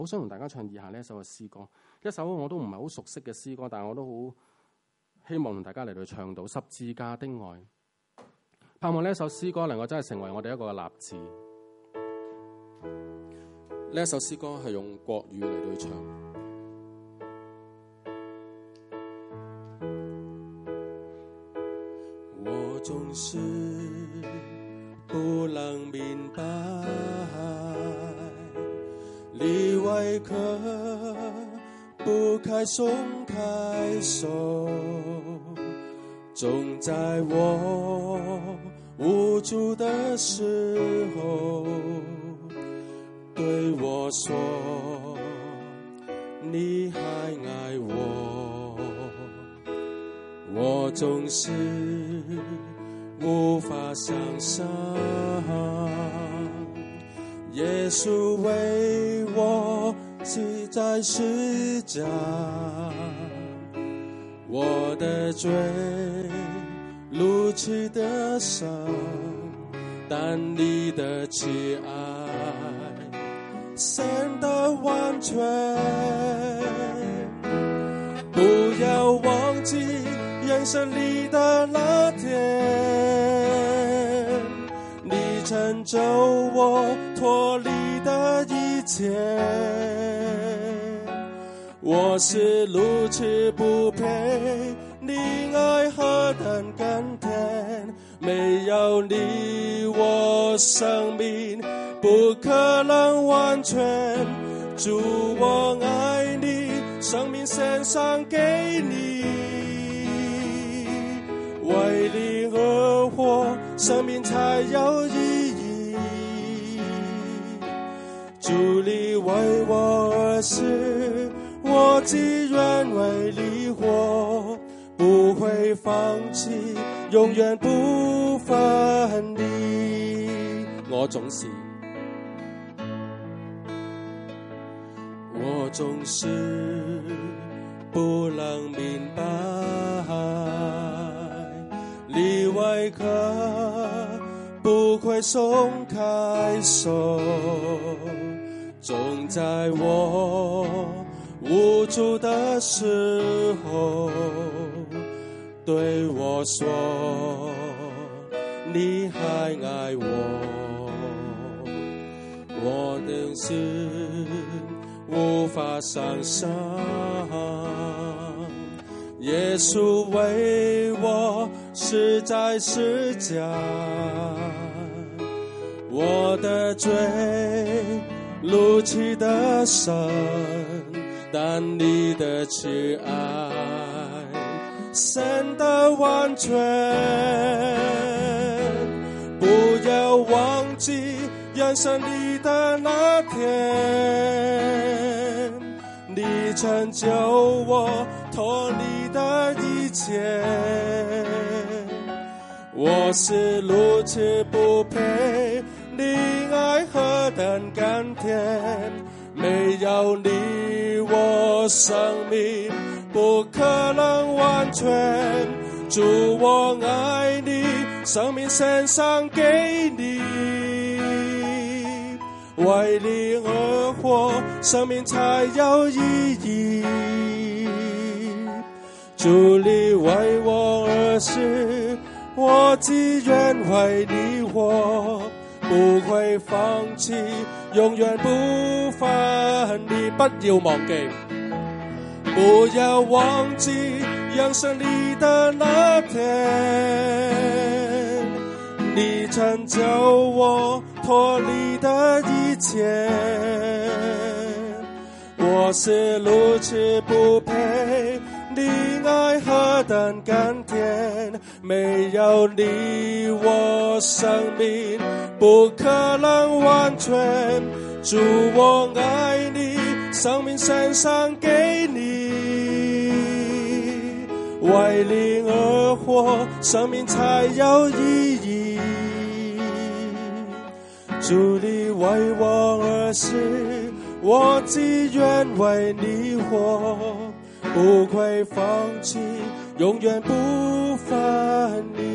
好想同大家唱以下呢一首嘅詩歌，一首我都唔係好熟悉嘅詩歌，但係我都好希望同大家嚟到唱到十字架的愛。盼望呢一首詩歌能夠真係成為我哋一個嘅立志。呢一首詩歌係用國語嚟到唱。 我總是不能明白，你為何不開鬆開手，總在我無助的時候對我說你還愛我，我總是無法想象耶穌為我死在十架，我的罪如此的深，但你的慈愛深得完全，不要忘記人生裏的那天，你拯救我脫離的一切，我是如此不配，你愛何等甘甜，沒有你我生命不可能完全，主我愛你，生命獻上給你，為你而活，生命才有意義，主你為我而死，我只願為你活，不會放棄，永遠不分離。我總是不能明白，你為何不會鬆開手，總在我無助的時候對我說你還愛我，我的心無法想象耶穌為我死在十架，我的罪如此的深，但你的慈愛深得完全，不要忘記人生裏的那天，你拯救我脫離的一切，我是如此不配，你愛何等甘甜，沒有你我生命不可能完全，主我愛你，生命獻上給你，為你而活，生命才有意義，主你為我而死，我只願為你活，不會放棄，永遠不分離。不要忘記，不要忘記人生裏的那天，你拯救我脫離的一切，我是如此不配，你愛何等甘甜，沒有你我生命不可能完全，主我愛你，生命獻上給你，為你而活，生命才有意義，主你為我而死，我只願為你活，不會放棄，永遠不分離。